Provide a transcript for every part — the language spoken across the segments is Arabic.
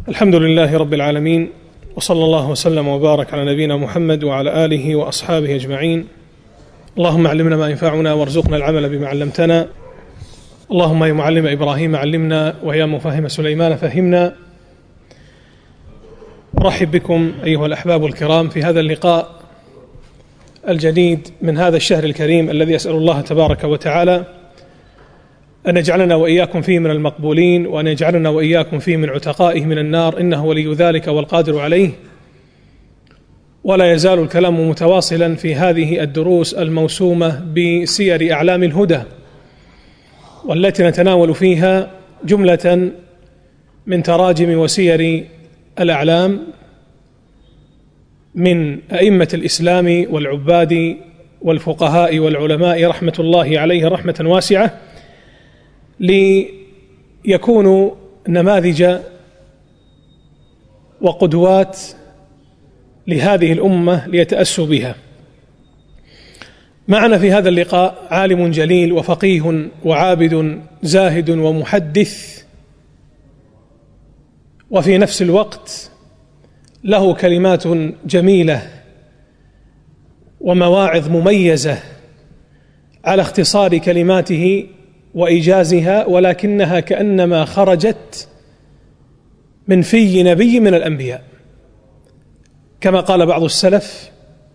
الحمد لله رب العالمين، وصلى الله وسلم وبارك على نبينا محمد وعلى آله وأصحابه أجمعين. اللهم علمنا ما ينفعنا وارزقنا العمل بما علمتنا. اللهم يا معلم إبراهيم علمنا، ويا مفهم سليمان فهمنا. أرحب بكم أيها الأحباب الكرام في هذا اللقاء الجديد من هذا الشهر الكريم الذي أسأل الله تبارك وتعالى أن يجعلنا وإياكم فيه من المقبولين، وأن يجعلنا وإياكم فيه من عتقائه من النار، إنه ولي ذلك والقادر عليه. ولا يزال الكلام متواصلا في هذه الدروس الموسومة بسير أعلام الهدى، والتي نتناول فيها جملة من تراجم وسير الأعلام من أئمة الإسلام والعباد والفقهاء والعلماء رحمة الله عليه رحمة واسعة، ليكونوا نماذج وقدوات لهذه الأمة ليتأسوا بها. معنا في هذا اللقاء عالم جليل وفقيه وعابد زاهد ومحدث، وفي نفس الوقت له كلمات جميلة ومواعظ مميزة على اختصار كلماته وإيجازها، ولكنها كأنما خرجت من في نبي من الأنبياء، كما قال بعض السلف: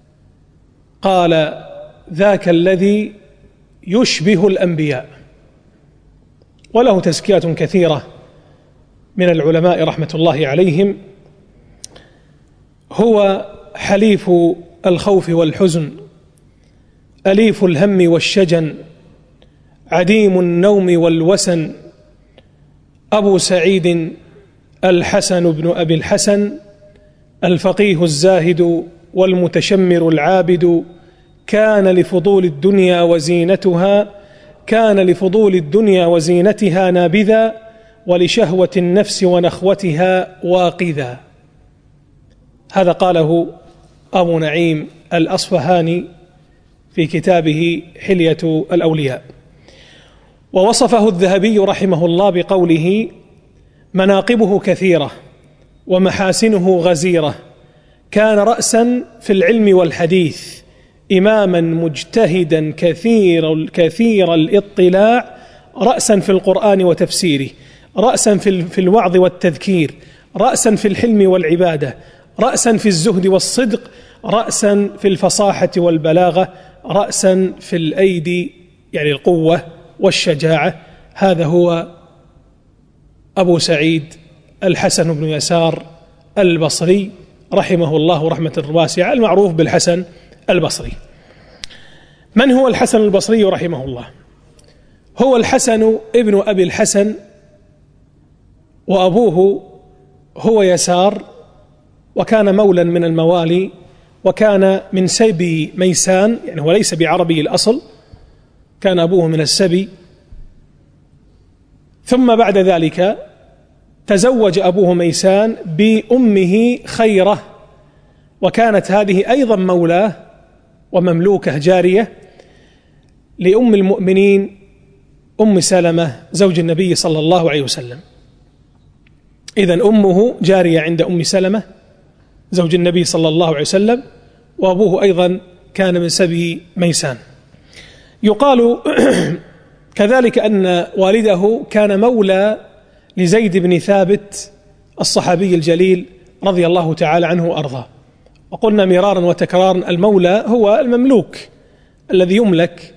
قال ذاك الذي يشبه الأنبياء. وله تزكيات كثيرة من العلماء رحمة الله عليهم. هو حليف الخوف والحزن، أليف الهم والشجن، عديم النوم والوسن، أبو سعيد الحسن بن أبي الحسن، الفقيه الزاهد والمتشمر العابد، كان لفضول الدنيا وزينتها نابذا، ولشهوة النفس ونخوتها واقذا. هذا قاله أبو نعيم الأصفهاني في كتابه حلية الأولياء. ووصفه الذهبي رحمه الله بقوله: مناقبه كثيرة ومحاسنه غزيرة، كان رأسا في العلم والحديث، إماما مجتهدا كثير الاطلاع، رأسا في القرآن وتفسيره، رأسا في الوعظ والتذكير، رأسا في الحلم والعبادة، رأسا في الزهد والصدق، رأسا في الفصاحة والبلاغة، رأسا في الأيدي يعني القوة والشجاعة. هذا هو أبو سعيد الحسن بن يسار البصري رحمه الله رحمة واسعة، المعروف بالحسن البصري. من هو الحسن البصري رحمه الله؟ هو الحسن ابن أبي الحسن، وأبوه هو يسار، وكان مولا من الموالي، وكان من سبي ميسان، يعني هو ليس بعربي الأصل، كان أبوه من السبي. ثم بعد ذلك تزوج أبوه ميسان بأمه خيرة، وكانت هذه أيضا مولاه ومملوكة جارية لأم المؤمنين أم سلمة زوج النبي صلى الله عليه وسلم. إذن أمه جارية عند أم سلمة زوج النبي صلى الله عليه وسلم، وأبوه أيضا كان من سبي ميسان. يقال كذلك أن والده كان مولى لزيد بن ثابت الصحابي الجليل رضي الله تعالى عنه وأرضاه. وقلنا مرارا وتكرارا: المولى هو المملوك الذي يملك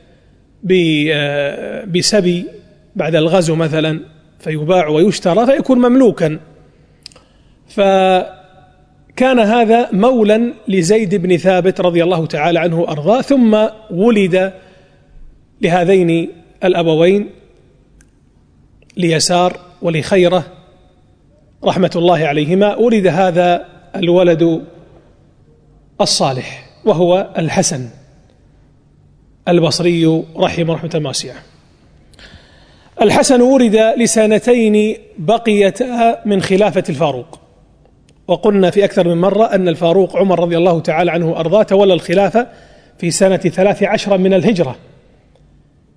بسبي بعد الغزو مثلا، فيباع ويشترى فيكون مملوكا. فكان هذا مولا لزيد بن ثابت رضي الله تعالى عنه وأرضاه. ثم ولد لهذين الأبوين، ليسار ولخيرة رحمة الله عليهما، ولد هذا الولد الصالح وهو الحسن البصري رحمه واسعة. الحسن ولد لسنتين بقيتا من خلافة الفاروق، وقلنا في أكثر من مرة أن الفاروق عمر رضي الله تعالى عنه وأرضاه تولى الخلافة في سنة 13 من الهجرة،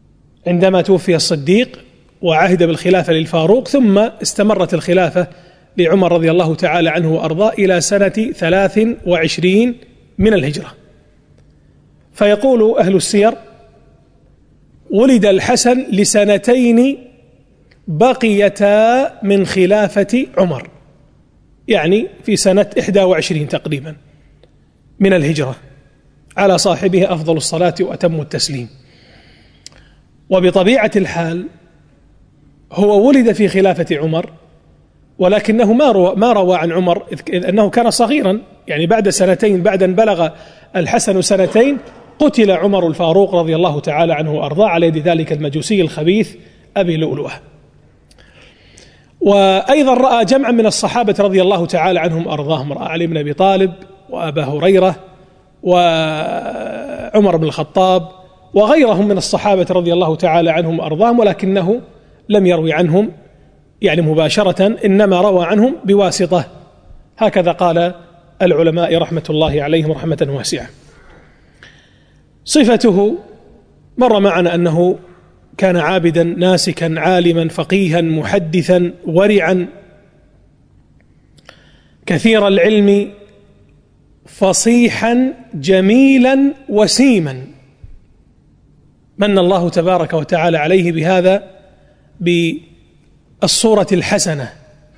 عندما توفي الصديق وعهد بالخلافة للفاروق، ثم استمرت الخلافة لعمر رضي الله تعالى عنه وأرضاه إلى سنة 23 من الهجرة. فيقول أهل السير: ولد الحسن لسنتين بقيتا من خلافة عمر، يعني في سنة 21 تقريبا من الهجرة، على صاحبه أفضل الصلاة وأتم التسليم. وبطبيعة الحال هو ولد في خلافة عمر، ولكنه ما روى عن عمر إذ أنه كان صغيرا، يعني بعد سنتين، بعد أن بلغ الحسن سنتين قتل عمر الفاروق رضي الله تعالى عنه وأرضاه على يد ذلك المجوسي الخبيث أبي لؤلؤة. وأيضا رأى جمعا من الصحابة رضي الله تعالى عنهم وأرضاهم، رأى علي بن أبي طالب وأبا هريرة وعمر بن الخطاب وغيرهم من الصحابة رضي الله تعالى عنهم وأرضاهم، ولكنه لم يروي عنهم يعني مباشرة، إنما روى عنهم بواسطة. هكذا قال العلماء رحمة الله عليهم رحمة واسعة. صفته مر معنا أنه كان عابدا ناسكا عالما فقيها محدثا ورعا كثير العلم فصيحا جميلا وسيما، من الله تبارك وتعالى عليه بهذا بالصورة الحسنة،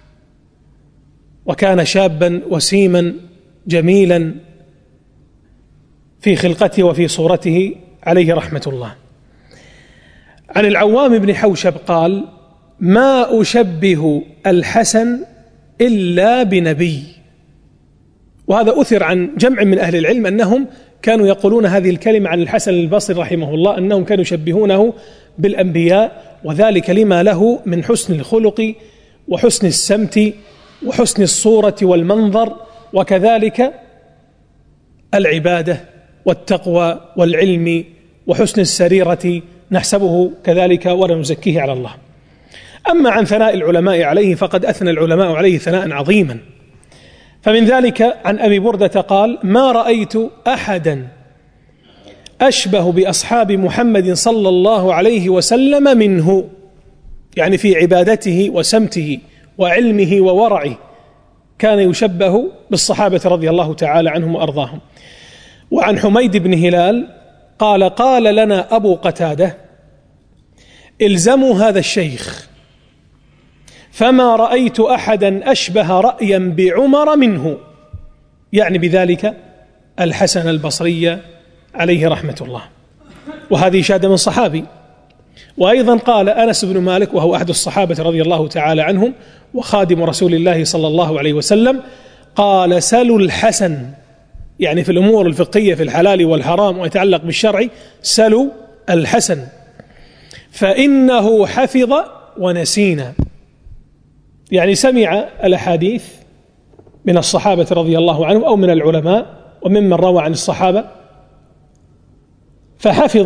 وكان شابا وسيما جميلا في خلقته وفي صورته عليه رحمة الله. عن العوام بن حوشب قال: ما أشبه الحسن إلا بنبي. وهذا أثر عن جمع من أهل العلم أنهم كانوا يقولون هذه الكلمة عن الحسن البصري رحمه الله، أنهم كانوا يشبهونه بالأنبياء، وذلك لما له من حسن الخلق وحسن السمت وحسن الصورة والمنظر، وكذلك العبادة والتقوى والعلم وحسن السريرة، نحسبه كذلك ولا نزكيه على الله. أما عن ثناء العلماء عليه فقد أثنى العلماء عليه ثناء عظيما، فمن ذلك عن أبي بردة قال: ما رأيت أحدا أشبه بأصحاب محمد صلى الله عليه وسلم منه، يعني في عبادته وسمته وعلمه وورعه كان يشبه بالصحابة رضي الله تعالى عنهم وأرضاهم. وعن حميد بن هلال قال: قال لنا أبو قتادة: الزموا هذا الشيخ، فما رأيت أحدا أشبه رأيا بعمر منه، يعني بذلك الحسن البصري عليه رحمة الله. وهذه شهادة من صحابي. وأيضا قال أنس بن مالك وهو أحد الصحابة رضي الله تعالى عنهم وخادم رسول الله صلى الله عليه وسلم، قال: سلوا الحسن، يعني في الأمور الفقهية في الحلال والحرام ويتعلق بالشرع، سلوا الحسن فإنه حفظ ونسينا، يعني سمع الأحاديث من الصحابة رضي الله عنهم أو من العلماء وممن روى عن الصحابة، فحفظ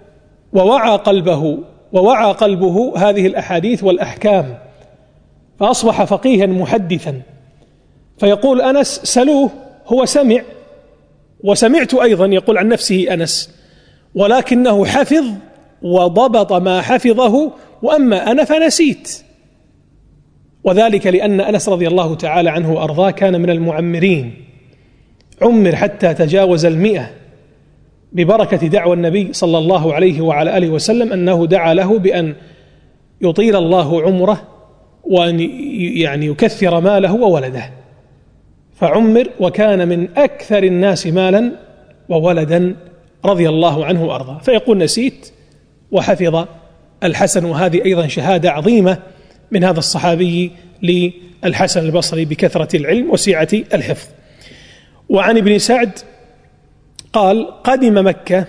ووعى قلبه هذه الأحاديث والأحكام، فأصبح فقيها محدثا. فيقول أنس: سلوه، هو سمع وسمعت أيضا، يقول عن نفسه أنس، ولكنه حفظ وضبط ما حفظه، وأما أنا فنسيت. وذلك لأن أنس رضي الله تعالى عنه وأرضاه كان من المعمرين، عمر حتى تجاوز 100 ببركة دعوى النبي صلى الله عليه وعلى آله وسلم، أنه دعا له بأن يطيل الله عمره وأن يعني يكثر ماله وولده، فعمر وكان من أكثر الناس مالا وولدا رضي الله عنه وأرضاه. فيقول: نسيت وحفظ الحسن. وهذه أيضا شهادة عظيمة من هذا الصحابي للحسن البصري بكثرة العلم وسعة الحفظ. وعن ابن سعد قال: قدم مكة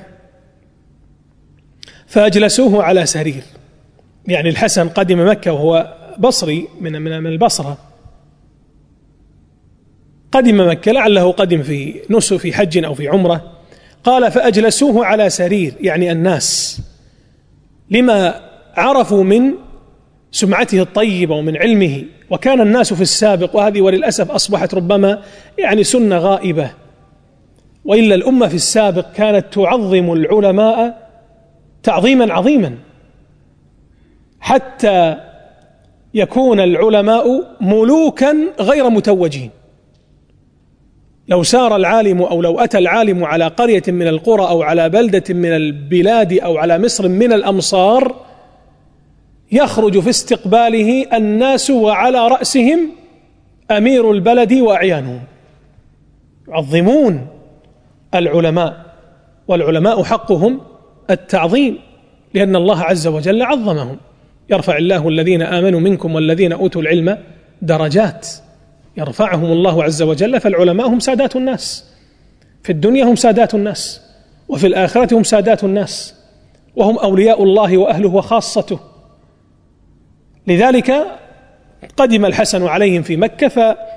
فأجلسوه على سرير، يعني الحسن قدم مكة وهو بصري من البصرة، قدم مكة لعله قدم في نسك في حج أو في عمرة. قال: فأجلسوه على سرير، يعني الناس، لما عرفوا من سمعته الطيبة ومن علمه. وكان الناس في السابق، وهذه وللأسف أصبحت ربما يعني سنة غائبة، وإلا الأمة في السابق كانت تعظم العلماء تعظيما عظيما، حتى يكون العلماء ملوكا غير متوجين. لو سار العالم أو لو أتى العالم على قرية من القرى أو على بلدة من البلاد أو على مصر من الأمصار، يخرج في استقباله الناس وعلى رأسهم أمير البلد وأعيانهم، يعظمون العلماء، والعلماء حقهم التعظيم، لأن الله عز وجل عظمهم. يرفع الله الذين آمنوا منكم والذين أوتوا العلم درجات، يرفعهم الله عز وجل. فالعلماء هم سادات الناس، في الدنيا هم سادات الناس، وفي الآخرة هم سادات الناس، وهم أولياء الله وأهله وخاصته. لذلك قدم الحسن عليهم في مكة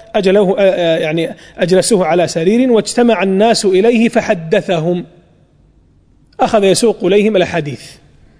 أجلسوه على سرير، واجتمع الناس إليه فحدثهم، أخذ يسوق إليهم الأحاديث.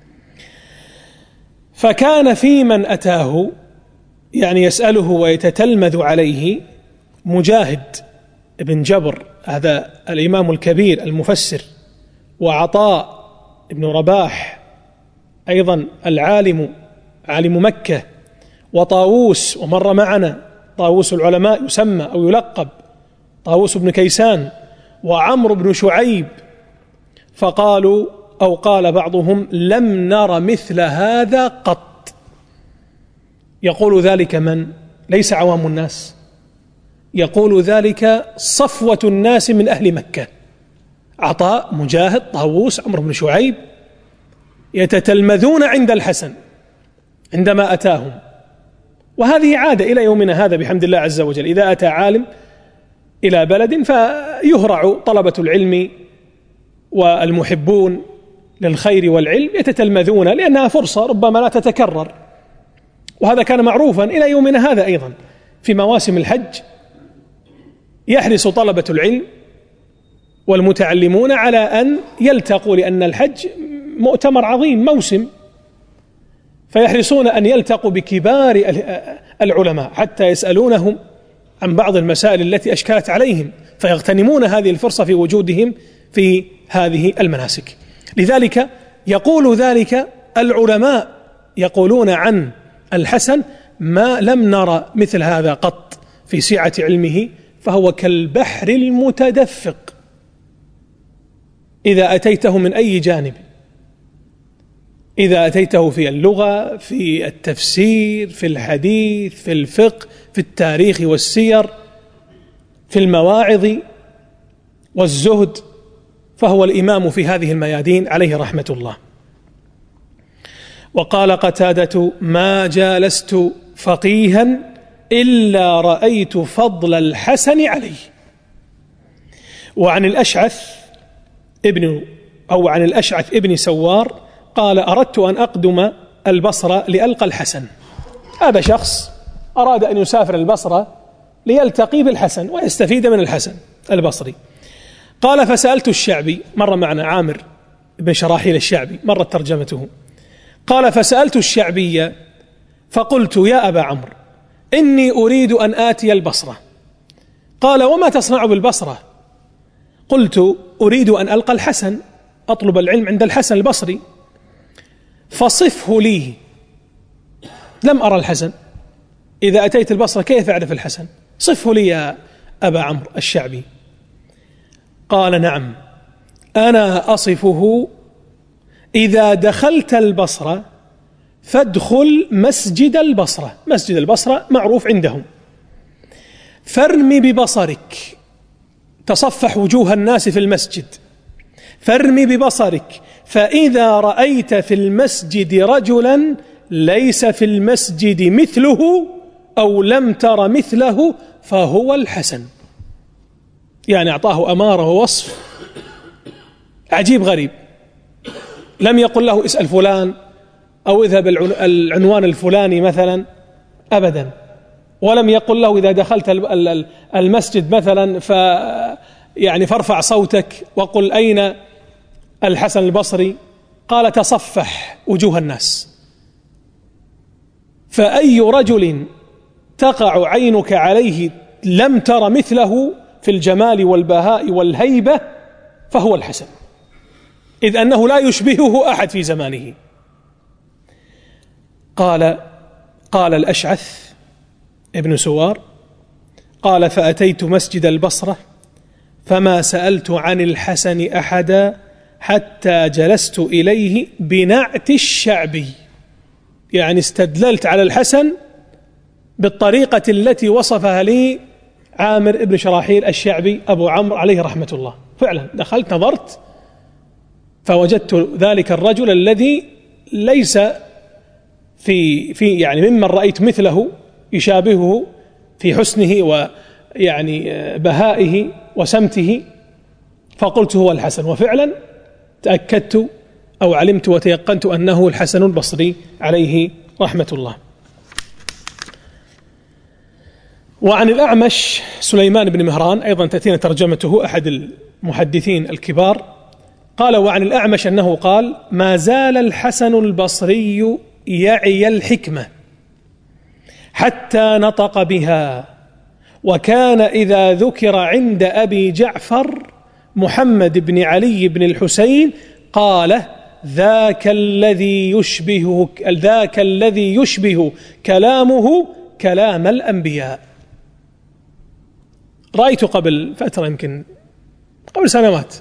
فكان في من أتاه يسأله ويتتلمذ عليه مجاهد بن جبر، هذا الإمام الكبير المفسر، وعطاء بن رباح أيضا العالم، عالم مكة، وطاووس، ومر معنا طاووس العلماء يسمى أو يلقب طاووس بن كيسان، وعمرو بن شعيب. فقالوا أو قال بعضهم: لم نر مثل هذا قط. يقول ذلك من؟ ليس عوام الناس، يقول ذلك صفوة الناس من أهل مكة، عطاء، مجاهد، طاووس، عمرو بن شعيب، يتتلمذون عند الحسن عندما أتاهم. وهذه عادة إلى يومنا هذا بحمد الله عز وجل، إذا أتى عالم إلى بلد فيهرع طلبة العلم والمحبون للخير والعلم يتتلمذون، لأنها فرصة ربما لا تتكرر. وهذا كان معروفا إلى يومنا هذا أيضا. في مواسم الحج يحرص طلبة العلم والمتعلمون على أن يلتقوا، لأن الحج مؤتمر عظيم، موسم، فيحرصون أن يلتقوا بكبار العلماء حتى يسألونهم عن بعض المسائل التي أشكلت عليهم، فيغتنمون هذه الفرصة في وجودهم في هذه المناسك. لذلك يقول ذلك العلماء، يقولون عن الحسن: ما لم نرى مثل هذا قط في سعة علمه، فهو كالبحر المتدفق إذا أتيته من أي جانب، إذا أتيته في اللغة، في التفسير، في الحديث، في الفقه، في التاريخ والسير، في المواعظ والزهد، فهو الإمام في هذه الميادين عليه رحمة الله. وقال قتادة: ما جالست فقيها إلا رأيت فضل الحسن عليه. وعن الأشعث ابن سوار قال: أردت أن أقدم البصرة لألقى الحسن. هذا شخص أراد أن يسافر البصرة ليلتقي بالحسن ويستفيد من الحسن البصري. قال: فسألت الشعبي، مر معنا عامر بن شراحيل الشعبي، مرت ترجمته. قال: فسألت الشعبي فقلت: يا أبا عمرو، إني أريد أن آتي البصرة. قال: وما تصنع بالبصرة؟ قلت: أريد أن ألقى الحسن، أطلب العلم عند الحسن البصري، فصفه لي. لم أرى الحسن، إذا أتيت البصرة كيف أعرف الحسن؟ صفه لي يا أبا عمرو الشعبي. قال: نعم، أنا أصفه: إذا دخلت البصرة فادخل مسجد البصرة. مسجد البصرة معروف عندهم. فارمي ببصرك، تصفح وجوه الناس في المسجد، فارمي ببصرك، فإذا رأيت في المسجد رجلا ليس في المسجد مثله أو لم تر مثله فهو الحسن. يعني أعطاه أمارة ووصف عجيب غريب. لم يقل له اسأل فلان أو اذهب العنوان الفلاني مثلا، أبدا. ولم يقل له إذا دخلت المسجد مثلا فارفع صوتك وقل أين الحسن البصري. قال: تصفح وجوه الناس، فأي رجل تقع عينك عليه لم تر مثله في الجمال والبهاء والهيبة فهو الحسن، إذ أنه لا يشبهه أحد في زمانه. قال: قال الأشعث ابن سوار قال فأتيت مسجد البصرة فما سألت عن الحسن أحدا حتى جلست إليه بنعت الشعبي، يعني استدللت على الحسن بالطريقة التي وصفها لي عامر بن شراحيل الشعبي أبو عمرو عليه رحمة الله. فعلا دخلت نظرت فوجدت ذلك الرجل الذي ليس في يعني ممن رأيت مثله يشابهه في حسنه ويعني بهائه وسمته، فقلت هو الحسن، وفعلا تأكدت أو علمت وتيقنت أنه الحسن البصري عليه رحمة الله. وعن الأعمش سليمان بن مهران أيضا تأتينا ترجمته، أحد المحدثين الكبار، قال وعن الأعمش أنه قال ما زال الحسن البصري يعي الحكمة حتى نطق بها، وكان إذا ذكر عند أبي جعفر محمد بن علي بن الحسين قال ذاك الذي يشبه كلامه كلام الأنبياء. رأيت قبل فترة يمكن قبل سنوات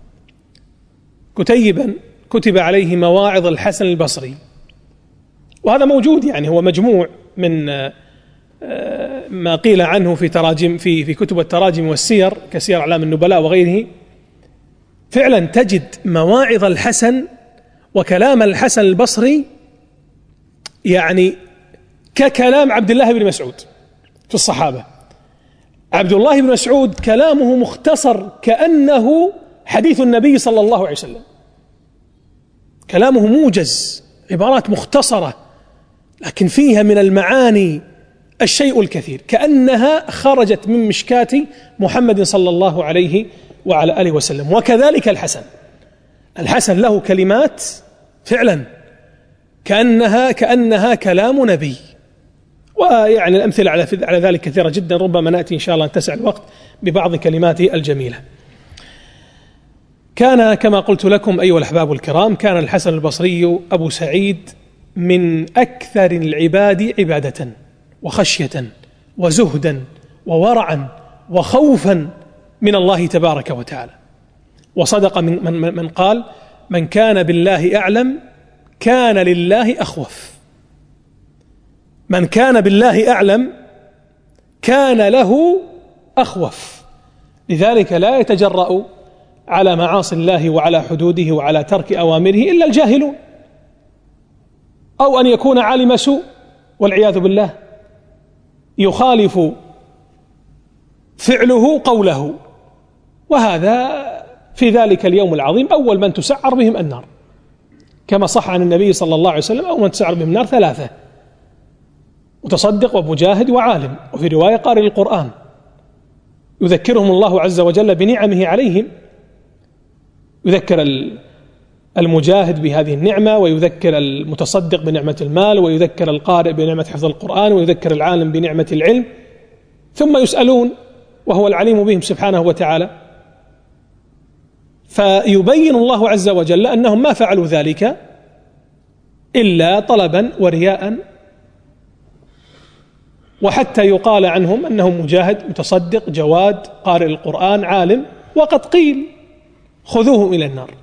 كتيبا كتب عليه مواعظ الحسن البصري، وهذا موجود، يعني هو مجموع من ما قيل عنه في تراجم في كتب التراجم والسير كسير أعلام النبلاء وغيره. فعلا تجد مواعظ الحسن وكلام الحسن البصري يعني ككلام عبد الله بن مسعود في الصحابة. عبد الله بن مسعود كلامه مختصر كأنه حديث النبي صلى الله عليه وسلم، كلامه موجز، عبارات مختصرة لكن فيها من المعاني الشيء الكثير، كأنها خرجت من مشكاة محمد صلى الله عليه وعلى آله وسلم. وكذلك الحسن له كلمات فعلا كأنها كلام نبي، ويعني الأمثلة على ذلك كثيرة جدا، ربما نأتي إن شاء الله نتسع الوقت ببعض كلماته الجميلة. كان كما قلت لكم أيها الأحباب الكرام، كان الحسن البصري أبو سعيد من أكثر العباد عبادة وخشية وزهدا وورعا وخوفا من الله تبارك وتعالى. وصدق من قال من كان بالله أعلم كان لله أخوف. من كان بالله أعلم كان له أخوف، لذلك لا يتجرأ على معاصي الله وعلى حدوده وعلى ترك أوامره إلا الجاهلون، أو أن يكون عالم سوء والعياذ بالله يخالف فعله قوله، وهذا في ذلك اليوم العظيم أول من تسعر بهم النار، كما صح عن النبي صلى الله عليه وسلم أول من تسعر بهم النار 3: متصدق ومجاهد وعالم، وفي رواية قارئ القرآن يذكرهم الله عز وجل بنعمه عليهم، يذكر المجاهد بهذه النعمة، ويذكر المتصدق بنعمة المال، ويذكر القارئ بنعمة حفظ القرآن، ويذكر العالم بنعمة العلم، ثم يسألون وهو العليم بهم سبحانه وتعالى، فيبين الله عز وجل أنهم ما فعلوا ذلك إلا طلبا ورياء، وحتى يقال عنهم أنهم مجاهد متصدق جواد قارئ القرآن عالم، وقد قيل خذوهم إلى النار.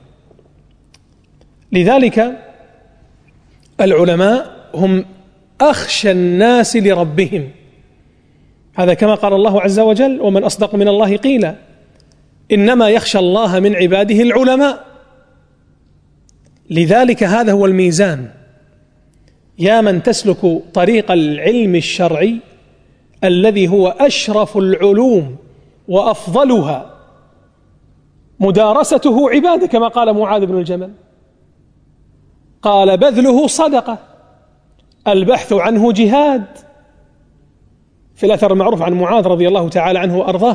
لذلك العلماء هم أخشى الناس لربهم، هذا كما قال الله عز وجل ومن أصدق من الله قيلا، إنما يخشى الله من عباده العلماء. لذلك هذا هو الميزان، يا من تسلك طريق العلم الشرعي الذي هو أشرف العلوم وأفضلها، مدارسته عبادة كما قال معاذ بن الجبل، قال بذله صدقة، البحث عنه جهاد، في الأثر المعروف عن معاذ رضي الله تعالى عنه وأرضاه.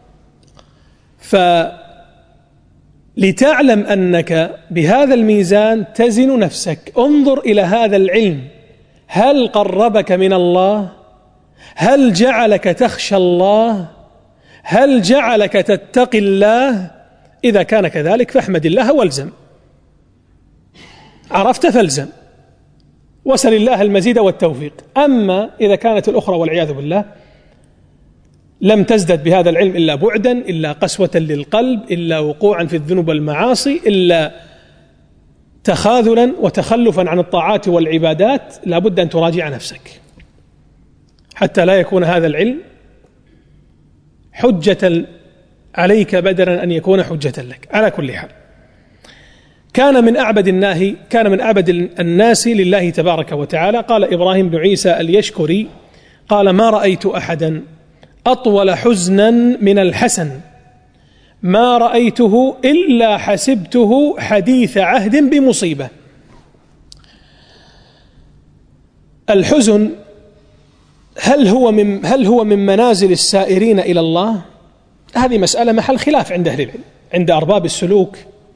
فلتعلم أنك بهذا الميزان تزن نفسك، انظر إلى هذا العلم، هل قربك من الله؟ هل جعلك تخشى الله؟ هل جعلك تتقي الله؟ إذا كان كذلك فاحمد الله والزم، عرفت فالزم، وسل الله المزيد والتوفيق. أما إذا كانت الأخرى والعياذ بالله لم تزدد بهذا العلم إلا بعدا، إلا قسوة للقلب، إلا وقوعا في الذنوب والمعاصي، إلا تخاذلا وتخلفا عن الطاعات والعبادات، لا بد أن تراجع نفسك حتى لا يكون هذا العلم حجة عليك بدلا أن يكون حجة لك. على كل حال، كان من أعبد الناس لله تبارك وتعالى. قال إبراهيم بن عيسى اليشكري قال: ما رأيت أحدا أطول حزنا من الحسن، ما رأيته إلا حسبته حديث عهد بمصيبة. الحزن هل هو من منازل السائرين إلى الله؟ هذه مسألة محل خلاف عند أهل العلم، عند أرباب السلوك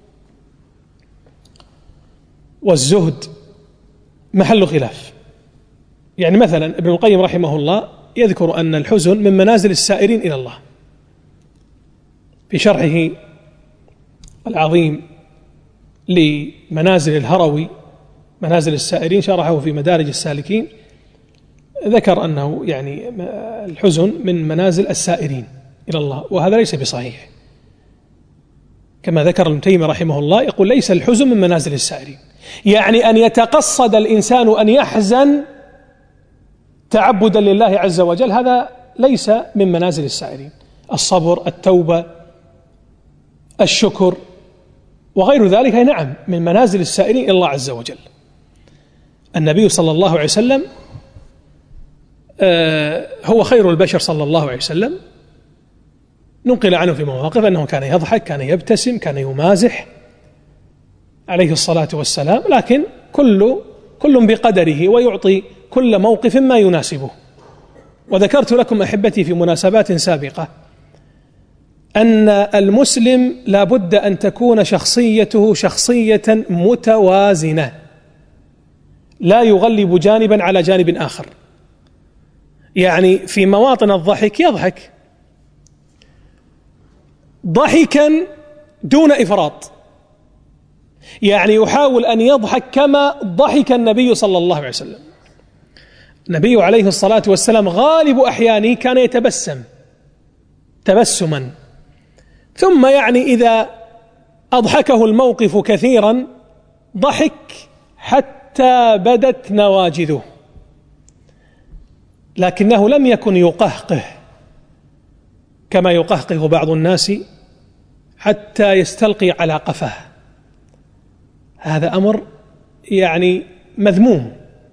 والزهد محل خلاف. يعني مثلا ابن القيم رحمه الله يذكر أن الحزن من منازل السائرين إلى الله في شرحه العظيم لمنازل الهروي، منازل السائرين، شرحه في مدارج السالكين، ذكر أنه يعني الحزن من منازل السائرين إلى الله، وهذا ليس بصحيح. كما ذكر ابن تيمية رحمه الله يقول: ليس الحزن من منازل السائرين، يعني أن يتقصد الإنسان أن يحزن تعبدا لله عز وجل، هذا ليس من منازل السائرين. الصبر، التوبة، الشكر وغير ذلك نعم من منازل السائرين إلى الله عز وجل. النبي صلى الله عليه وسلم هو خير البشر صلى الله عليه وسلم، ننقل عنه في مواقف أنه كان يضحك، كان يبتسم، كان يمازح عليه الصلاة والسلام، لكن كل بقدره، ويعطي كل موقف ما يناسبه. وذكرت لكم أحبتي في مناسبات سابقة أن المسلم لا بد أن تكون شخصيته شخصية متوازنة، لا يغلب جانبا على جانب آخر. يعني في مواطن الضحك يضحك ضحكا دون إفراط، يعني يحاول أن يضحك كما ضحك النبي صلى الله عليه وسلم. النبي عليه الصلاة والسلام غالب أحيانه كان يتبسم تبسما، ثم يعني إذا أضحكه الموقف كثيرا ضحك حتى بدت نواجذه، لكنه لم يكن يقهقه كما يقهقه بعض الناس حتى يستلقي على قفاه. هذا أمر يعني مذموم.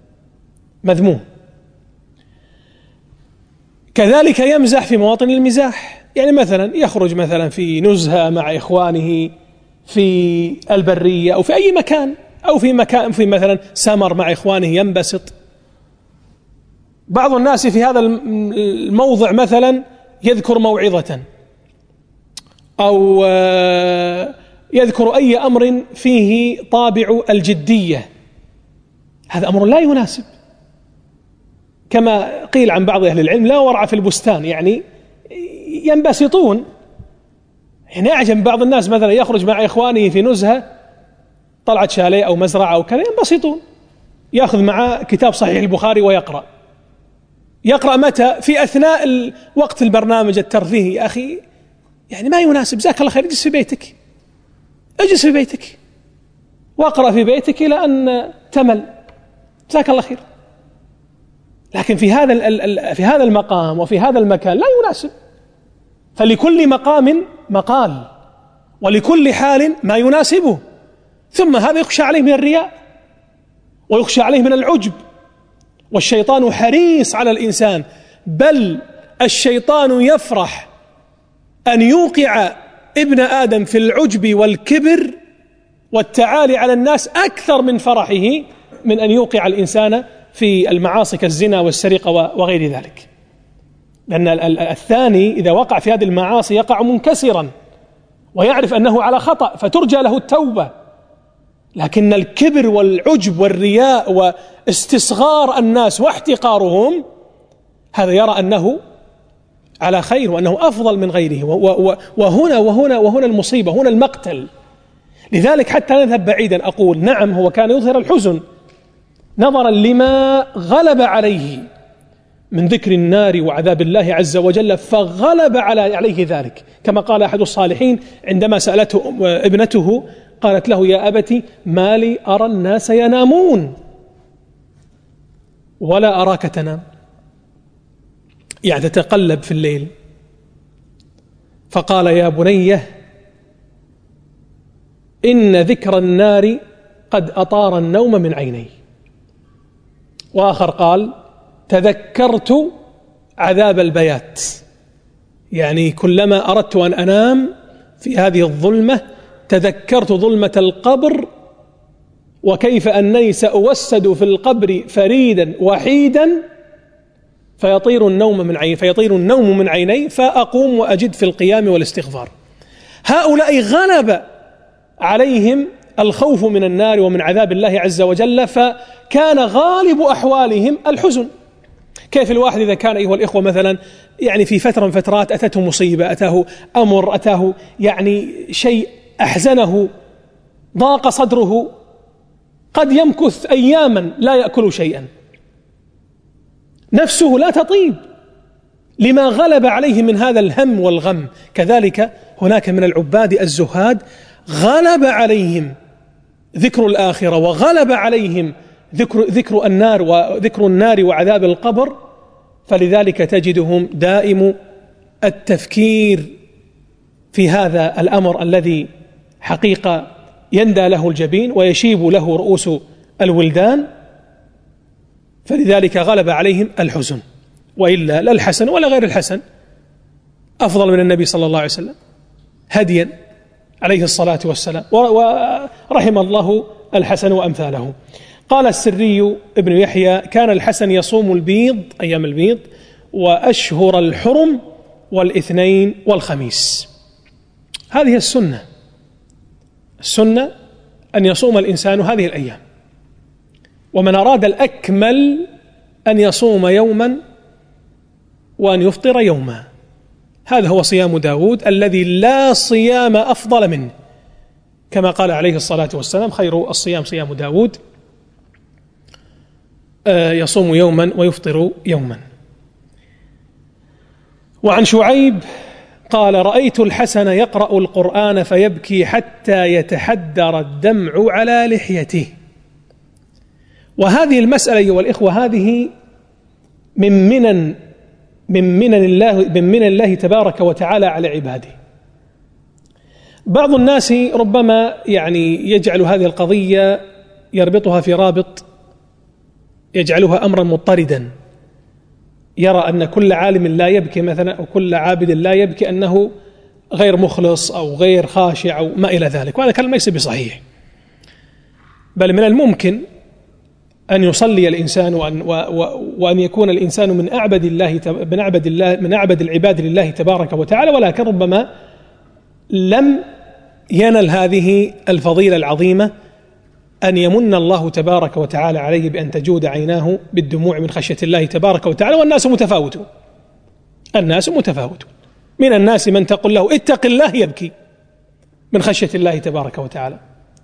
كذلك يمزح في مواطن المزاح، يعني مثلا يخرج مثلا في نزهة مع إخوانه في البرية أو في أي مكان، أو في مثلا سمر مع إخوانه ينبسط. بعض الناس في هذا الموضع مثلا يذكر موعظة أو يذكر أي أمر فيه طابع الجدية، هذا أمر لا يناسب. كما قيل عن بعض أهل العلم: لا ورع في البستان، يعني ينبسطون. يعني أعجب بعض الناس مثلا يخرج مع إخوانه في نزهة، طلعت شاليه أو مزرعة أو كذا، ينبسطون، يأخذ معه كتاب صحيح البخاري ويقرأ متى؟ في أثناء وقت البرنامج الترفيهي. يا أخي يعني ما يناسب، جزاك الله خير، اجلس في بيتك واقرأ في بيتك إلى أن تمل، جزاك الله خير. لكن في هذا المقام وفي هذا المكان لا يناسب. فلكل مقام مقال، ولكل حال ما يناسبه. ثم هذا يخشى عليه من الرياء، ويخشى عليه من العجب، والشيطان حريص على الإنسان، بل الشيطان يفرح أن يوقع ابن آدم في العجب والكبر والتعالي على الناس أكثر من فرحه من أن يوقع الإنسان في المعاصي كالزنا والسرقة وغير ذلك. لأن الثاني إذا وقع في هذه المعاصي يقع منكسرا ويعرف أنه على خطأ فترجى له التوبة، لكن الكبر والعجب والرياء واستصغار الناس واحتقارهم هذا يرى أنه على خير وأنه أفضل من غيره. وهنا المصيبة، هنا المقتل. لذلك حتى نذهب بعيدا أقول: نعم هو كان يظهر الحزن نظرا لما غلب عليه من ذكر النار وعذاب الله عز وجل، فغلب عليه ذلك، كما قال أحد الصالحين عندما سألته ابنته قالت له: يا أبت ما لي أرى الناس ينامون ولا أراك تنام، يعني تتقلب في الليل. فقال: يا بني إن ذكر النار قد أطار النوم من عيني. وآخر قال: تذكرت عذاب البيات، يعني كلما أردت أن أنام في هذه الظلمة تذكرت ظلمة القبر، وكيف أنني سأوسد في القبر فريدا وحيدا فيطير النوم من عيني فأقوم وأجد في القيام والاستغفار. هؤلاء غلب عليهم الخوف من النار ومن عذاب الله عز وجل، فكان غالب أحوالهم الحزن. كيف الواحد إذا كان أيها الإخوة مثلا يعني في فترة من فترات أتته مصيبة، أتاه أمر، أتاه يعني شيء أحزنه، ضاق صدره، قد يمكث أياما لا يأكل شيئا، نفسه لا تطيب لما غلب عليه من هذا الهم والغم. كذلك هناك من العباد الزهاد غلب عليهم ذكر الآخرة، وغلب عليهم ذكر النار وعذاب القبر، فلذلك تجدهم دائم التفكير في هذا الأمر الذي حقيقة يندى له الجبين ويشيب له رؤوس الولدان، فلذلك غلب عليهم الحزن. وإلا لا الحسن ولا غير الحسن أفضل من النبي صلى الله عليه وسلم هديا عليه الصلاة والسلام، ورحم الله الحسن وأمثاله. قال السري ابن يحيى: كان الحسن يصوم البيض أيام البيض وأشهر الحرم والاثنين والخميس. هذه السنة أن يصوم الإنسان هذه الأيام، ومن أراد الأكمل أن يصوم يوما وأن يفطر يوما. هذا هو صيام داود الذي لا صيام أفضل منه، كما قال عليه الصلاة والسلام: خير الصيام صيام داود، يصوم يوما ويفطر يوما. وعن شعيب قال: رأيت الحسن يقرأ القرآن فيبكي حتى يتحدر الدمع على لحيته. وهذه المسألة أيها الإخوة هذه من منن الله تبارك وتعالى على عباده. بعض الناس ربما يعني يجعل هذه القضية يربطها في رابط يجعلها أمرا مضطردا، يرى أن كل عالم لا يبكي مثلا أو كل عابد لا يبكي أنه غير مخلص أو غير خاشع أو ما إلى ذلك، وهذا كلام ليس بصحيح. بل من الممكن أن يصلي الإنسان وأن يكون الإنسان من أعبد العباد لله تبارك وتعالى، ولكن ربما لم ينل هذه الفضيلة العظيمة أن يمن الله تبارك وتعالى عليه بأن تجود عيناه بالدموع من خشية الله تبارك وتعالى. والناس متفاوتون، من الناس من تقول له اتق الله يبكي من خشية الله تبارك وتعالى،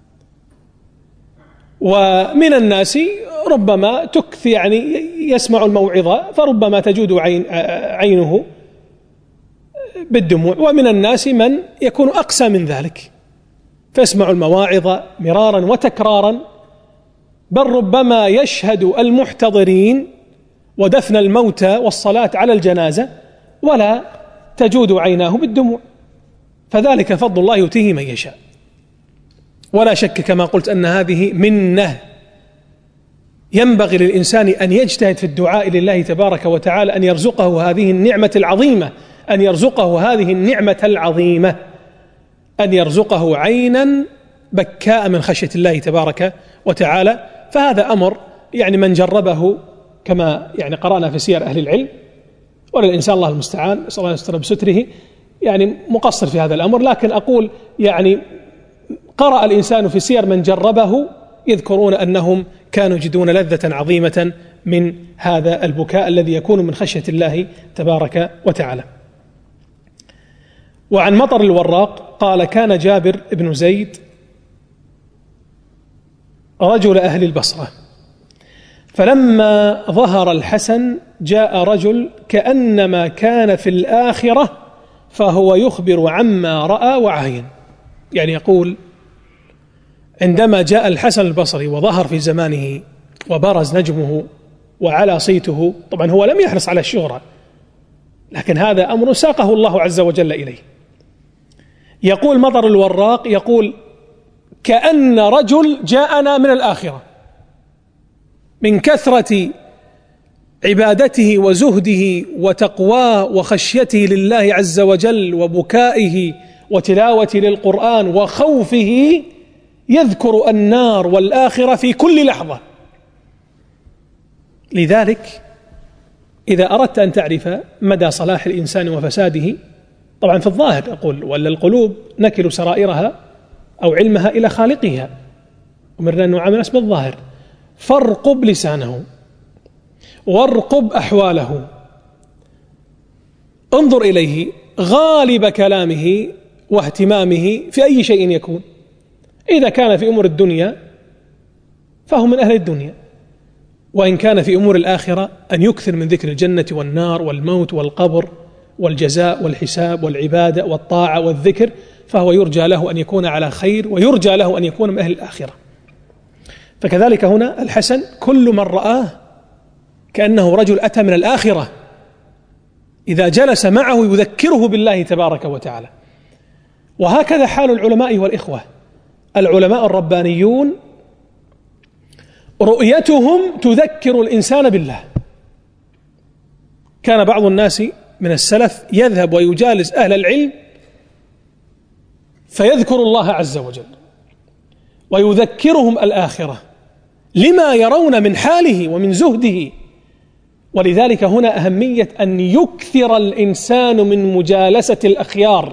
ومن الناس ربما يعني يسمع الموعظة فربما تجود عينه بالدموع، ومن الناس من يكون أقسى من ذلك فيسمع المواعظ مرارا وتكرارا، بل ربما يشهد المحتضرين ودفن الموتى والصلاة على الجنازة ولا تجود عيناه بالدموع، فذلك فضل الله يؤتيه من يشاء. ولا شك كما قلت أن هذه منة ينبغي للإنسان أن يجتهد في الدعاء لله تبارك وتعالى أن يرزقه هذه النعمة العظيمة، أن يرزقه عينا بكاء من خشية الله تبارك وتعالى. فهذا أمر يعني من جربه كما يعني قرأنا في سير أهل العلم، وللإنسان الله المستعان صلى الله عليه وسلم بستره يعني مقصر في هذا الأمر، لكن أقول يعني قرأ الإنسان في سير من جربه يذكرون أنهم كانوا يجدون لذة عظيمة من هذا البكاء الذي يكون من خشية الله تبارك وتعالى. وعن مطر الوراق قال: كان جابر بن زيد رجل أهل البصرة فلما ظهر الحسن جاء رجل كأنما كان في الآخرة فهو يخبر عما رأى وعاين. يعني يقول عندما جاء الحسن البصري وظهر في زمانه وبرز نجمه وعلى صيته، طبعا هو لم يحرص على الشهرة، لكن هذا أمر ساقه الله عز وجل إليه. يقول مطر الوراق يقول كأن رجل جاءنا من الآخرة من كثرة عبادته وزهده وتقواه وخشيته لله عز وجل وبكائه وتلاوته للقرآن وخوفه، يذكر النار والآخرة في كل لحظة. لذلك إذا أردت أن تعرف مدى صلاح الإنسان وفساده، طبعا في الظاهر أقول ولا القلوب نكل سرائرها أو علمها إلى خالقها، أمرنا أن نعامل الناس بالظاهر، فارقب لسانه وارقب أحواله، انظر إليه غالب كلامه واهتمامه في أي شيء يكون. إذا كان في أمور الدنيا فهو من أهل الدنيا، وإن كان في أمور الآخرة أن يكثر من ذكر الجنة والنار والموت والقبر والجزاء والحساب والعبادة والطاعة والذكر، فهو يرجى له أن يكون على خير ويرجى له أن يكون من أهل الآخرة. فكذلك هنا الحسن كل من رآه كأنه رجل أتى من الآخرة، إذا جلس معه يذكره بالله تبارك وتعالى. وهكذا حال العلماء والإخوة. العلماء الربانيون رؤيتهم تذكر الإنسان بالله. كان بعض الناس من السلف يذهب ويجالس أهل العلم فيذكر الله عز وجل ويذكرهم الآخرة لما يرون من حاله ومن زهده. ولذلك هنا أهمية أن يكثر الإنسان من مجالسة الأخيار.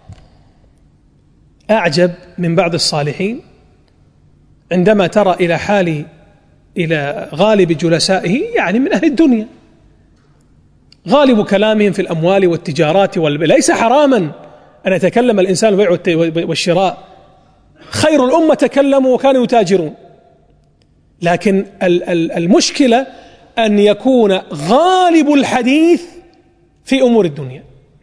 أعجب من بعض الصالحين عندما ترى إلى غالب جلسائه، يعني من أهل الدنيا، غالب كلامهم في الأموال والتجارات ليس حراما أن يتكلم الإنسان بالبيع والشراء، خير الأمة تكلموا وكانوا يتاجرون، لكن المشكلة أن يكون غالب الحديث في أمور الدنيا.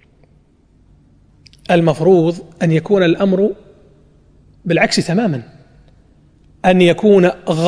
المفروض أن يكون الأمر بالعكس تماما، أن يكون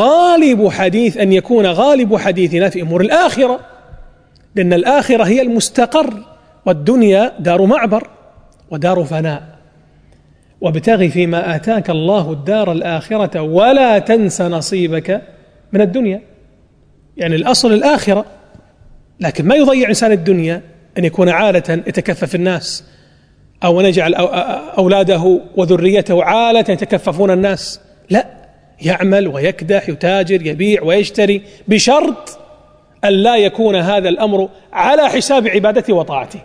غالب حديثنا في أمور الآخرة، لأن الآخرة هي المستقر والدنيا دار معبر ودار فناء. وابتغ فيما آتاك الله الدار الآخرة ولا تنس نصيبك من الدنيا. يعني الأصل الآخرة، لكن ما يضيع إنسان الدنيا أن يكون عالة يتكفف الناس، أو نجعل أولاده وذريته عالة يتكففون الناس. لا، يعمل ويكدح، يتاجر، يبيع ويشتري، بشرط أن لا يكون هذا الأمر على حساب عبادته وطاعته.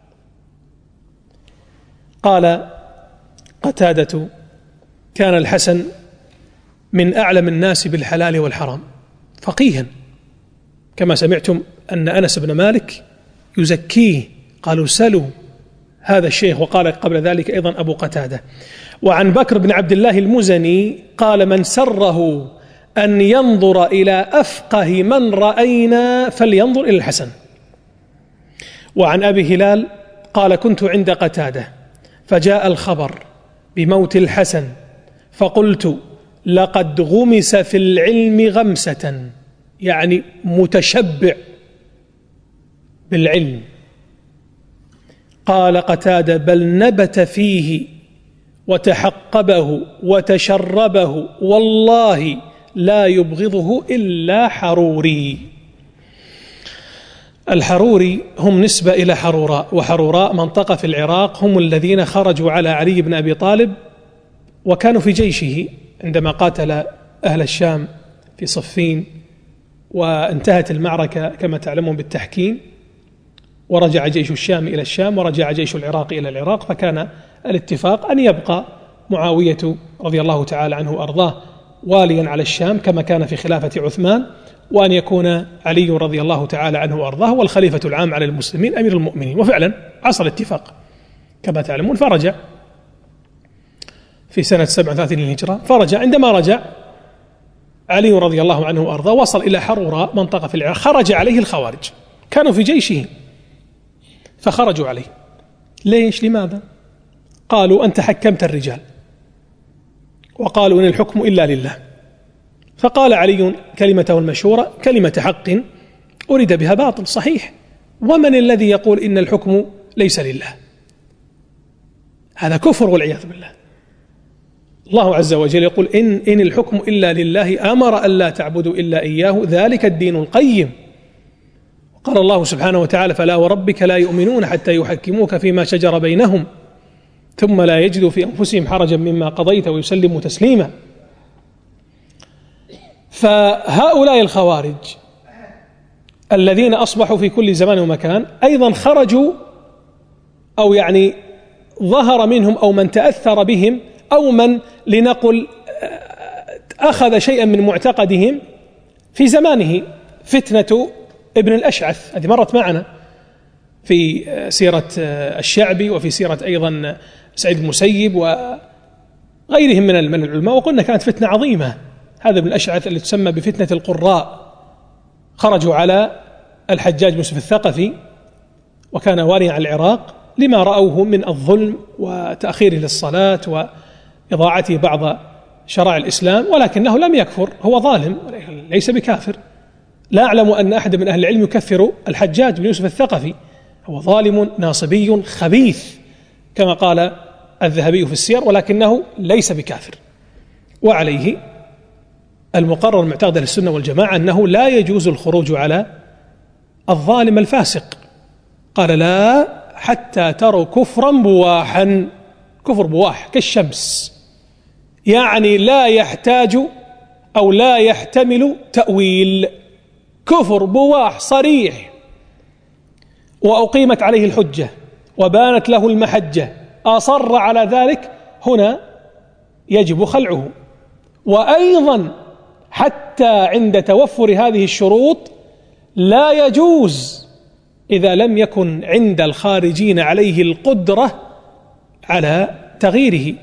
قال قتادة: كان الحسن من أعلم الناس بالحلال والحرام فقيها، كما سمعتم أن أنس بن مالك يزكيه، قالوا سلوا هذا الشيخ، وقال قبل ذلك أيضا أبو قتادة. وعن بكر بن عبد الله المزني قال: من سره أن ينظر إلى أفقه من رأينا فلينظر إلى الحسن. وعن أبي هلال قال: كنت عند قتادة فجاء الخبر بموت الحسن فقلت: لقد غمس في العلم غمسة، يعني متشبع بالعلم. قال قتادة: بل نبت فيه وتحقبه وتشربه، والله لا يبغضه إلا حروري. الحروري هم نسبة إلى حروراء، وحروراء منطقة في العراق، هم الذين خرجوا على علي بن أبي طالب وكانوا في جيشه عندما قاتل أهل الشام في صفين، وانتهت المعركة كما تعلمون بالتحكيم، ورجع جيش الشام إلى الشام ورجع جيش العراق إلى العراق، فكان الاتفاق أن يبقى معاوية رضي الله تعالى عنه وأرضاه واليا على الشام كما كان في خلافة عثمان، وأن يكون علي رضي الله تعالى عنه وأرضاه هو الخليفة العام على المسلمين أمير المؤمنين. وفعلا عصر الاتفاق كما تعلمون، فرجع في سنة 37 للهجرة. فرجع، عندما رجع علي رضي الله عنه وأرضاه وصل إلى حروراء منطقة في العراق، خرج عليه الخوارج، كانوا في جيشه فخرجوا عليه. ليش؟ لماذا؟ قالوا أنت حكمت الرجال، وقالوا إن الحكم إلا لله. فقال علي كلمته المشهورة: كلمة حق أريد بها باطل. صحيح، ومن الذي يقول إن الحكم ليس لله؟ هذا كفر والعياذ بالله. الله عز وجل يقول: إن الحكم إلا لله أمر ألا تعبدوا إلا إياه ذلك الدين القيم. قال الله سبحانه وتعالى: فلا وربك لا يؤمنون حتى يحكموك فيما شجر بينهم ثم لا يجدوا في أنفسهم حرجا مما قضيت ويسلموا تسليما. فهؤلاء الخوارج الذين أصبحوا في كل زمان ومكان أيضا خرجوا، أو يعني ظهر منهم أو من تأثر بهم أو من لنقل أخذ شيئا من معتقدهم في زمانه فتنة ابن الأشعث. هذه مرت معنا في سيرة الشعبي وفي سيرة أيضا سعيد المسيب وغيرهم من العلماء، وقلنا كانت فتنة عظيمة. هذا ابن الأشعث اللي تسمى بفتنة القراء، خرجوا على الحجاج بن يوسف الثقفي وكان واليا على العراق لما رأوه من الظلم وتأخيره للصلاة وإضاعته بعض شرائع الإسلام، ولكنه لم يكفر، هو ظالم ليس بكافر. لا أعلم أن أحد من أهل العلم يكفر الحجاج بن يوسف الثقفي، هو ظالم ناصبي خبيث كما قال الذهبي في السير، ولكنه ليس بكافر. وعليه المقرر معتقد السنة والجماعة أنه لا يجوز الخروج على الظالم الفاسق. قال: لا حتى تروا كفرا بواحا، كفر بواح كالشمس، يعني لا يحتاج أو لا يحتمل تأويل، كفر بواح صريح وأقيمت عليه الحجة وبانت له المحجة، أصر على ذلك، هنا يجب خلعه. وأيضا حتى عند توفر هذه الشروط لا يجوز إذا لم يكن عند الخارجين عليه القدرة على تغييره،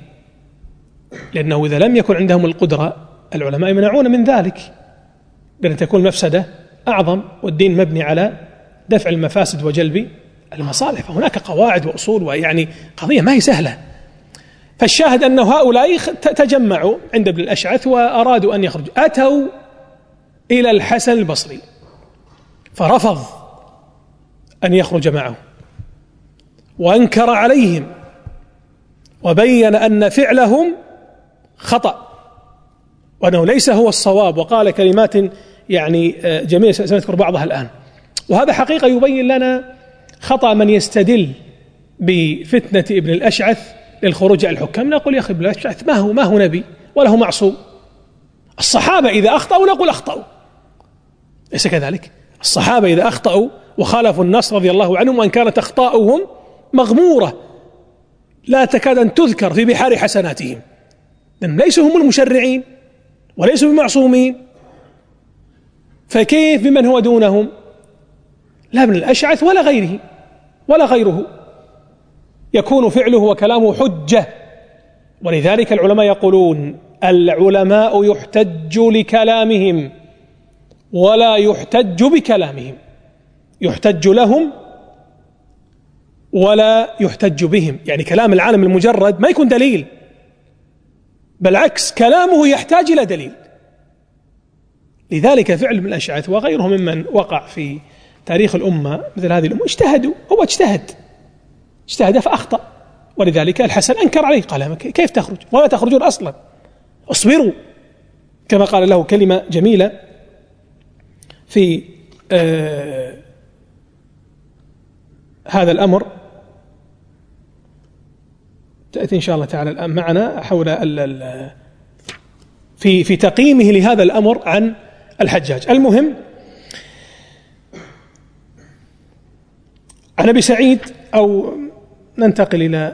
لأنه إذا لم يكن عندهم القدرة العلماء يمنعون من ذلك، بأن تكون المفسدة أعظم، والدين مبني على دفع المفاسد وجلب المصالح، فهناك قواعد وأصول، ويعني قضية ما هي سهلة. فالشاهد أن هؤلاء تجمعوا عند ابن الأشعث وأرادوا أن يخرجوا، أتوا إلى الحسن البصري فرفض أن يخرج معه وأنكر عليهم وبين أن فعلهم خطأ وأنه ليس هو الصواب، وقال كلمات يعني جميلة سنذكر بعضها الآن. وهذا حقيقة يبين لنا خطأ من يستدل بفتنة ابن الأشعث للخروج على الحكام. نقول: يا أخي ابن الأشعث ما هو نبي ولا هو معصوم. الصحابة إذا أخطأوا نقول أخطأوا، ليس كذلك؟ الصحابة إذا أخطأوا وخالفوا النص رضي الله عنهم، وأن كانت أخطاؤهم مغمورة لا تكاد أن تذكر في بحار حسناتهم، لأنهم ليسوا هم المشرعين وليسوا بمعصومين، فكيف بمن هو دونهم؟ لا ابن الأشعث ولا غيره ولا غيره يكون فعله وكلامه حجة. ولذلك العلماء يقولون: العلماء يحتج لكلامهم ولا يحتج بكلامهم، يحتج لهم ولا يحتج بهم، يعني كلام العالم المجرد ما يكون دليل، بالعكس كلامه يحتاج إلى دليل. لذلك فعل ابن الأشعث وغيره ممن وقع في تاريخ الأمة مثل هذه الأمة اجتهدوا، هو اجتهد فأخطأ، ولذلك الحسن أنكر عليه، قال: كيف تخرج ولا تخرجون أصلا، اصبروا، كما قال له كلمة جميلة في هذا الأمر تأتي إن شاء الله تعالى الآن معنا حول في تقييمه لهذا الأمر عن الحجاج. المهم، عن أبي سعيد، أو ننتقل إلى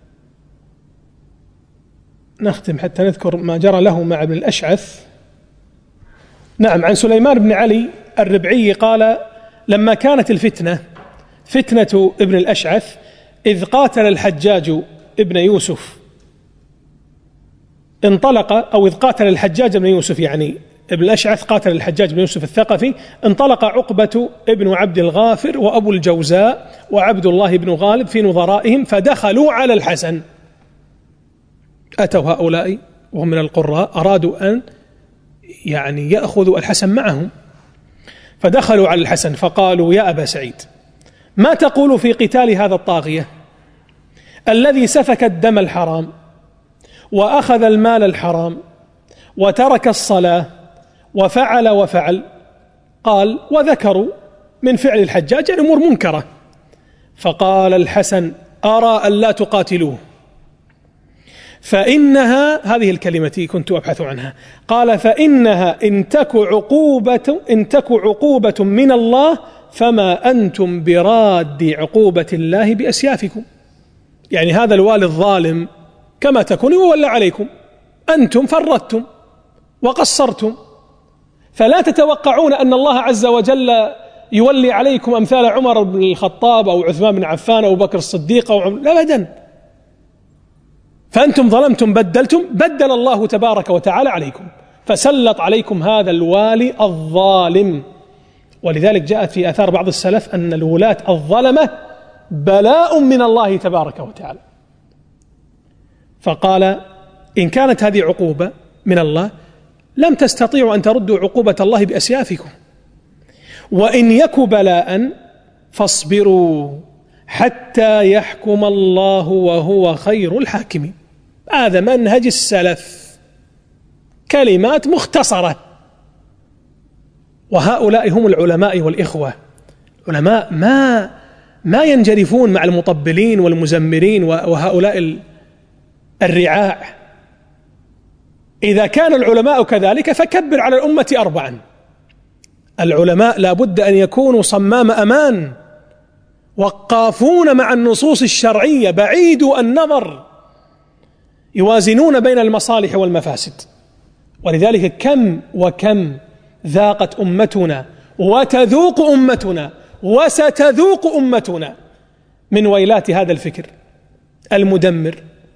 نختم حتى نذكر ما جرى له مع ابن الأشعث. نعم، عن سليمان بن علي الربعي قال: لما كانت الفتنة فتنة ابن الأشعث إذ قاتل الحجاج ابن يوسف انطلق، أو إذ قاتل الحجاج ابن يوسف يعني بن الأشعث قاتل الحجاج بن يوسف الثقفي، انطلق عقبة ابن عبد الغافر وأبو الجوزاء وعبد الله بن غالب في نظرائهم فدخلوا على الحسن. أتوا هؤلاء وهم من القراء أرادوا أن يأخذوا الحسن معهم، فدخلوا على الحسن فقالوا: يا أبا سعيد، ما تقول في قتال هذا الطاغية الذي سفك الدم الحرام وأخذ المال الحرام وترك الصلاة وفعل؟ قال: وذكروا من فعل الحجاج الأمور منكرة. فقال الحسن: أرى أن لا تقاتلوه، فإنها، هذه الكلمة كنت أبحث عنها، قال: فإنها إن تك عقوبة من الله فما أنتم براد عقوبة الله بأسيافكم. يعني هذا الوالي الظالم كما تكون يولى عليكم، أنتم فرطتم وقصرتم، فلا تتوقعون أن الله عز وجل يولي عليكم أمثال عمر بن الخطاب أو عثمان بن عفان أو بكر الصديق لا أبدا. فأنتم ظلمتم بدلتم، بدل الله تبارك وتعالى عليكم، فسلط عليكم هذا الوالي الظالم. ولذلك جاءت في آثار بعض السلف أن الولاة الظلمة بلاء من الله تبارك وتعالى. فقال: إن كانت هذه عقوبة من الله لم تستطيعوا أن تردوا عقوبة الله بأسيافكم، وإن يك بلاء فاصبروا حتى يحكم الله وهو خير الحاكمين. هذا منهج السلف، كلمات مختصرة. وهؤلاء هم العلماء والإخوة. علماء ما ينجرفون مع المطبلين والمزمرين وهؤلاء الرعاع. إذا كان العلماء كذلك فكبر على الأمة 4. العلماء لا بد أن يكونوا صمام أمان، وقافون مع النصوص الشرعية، بعيدوا النظر، يوازنون بين المصالح والمفاسد. ولذلك كم وكم ذاقت أمتنا وتذوق أمتنا وستذوق أمتنا من ويلات هذا الفكر المدمر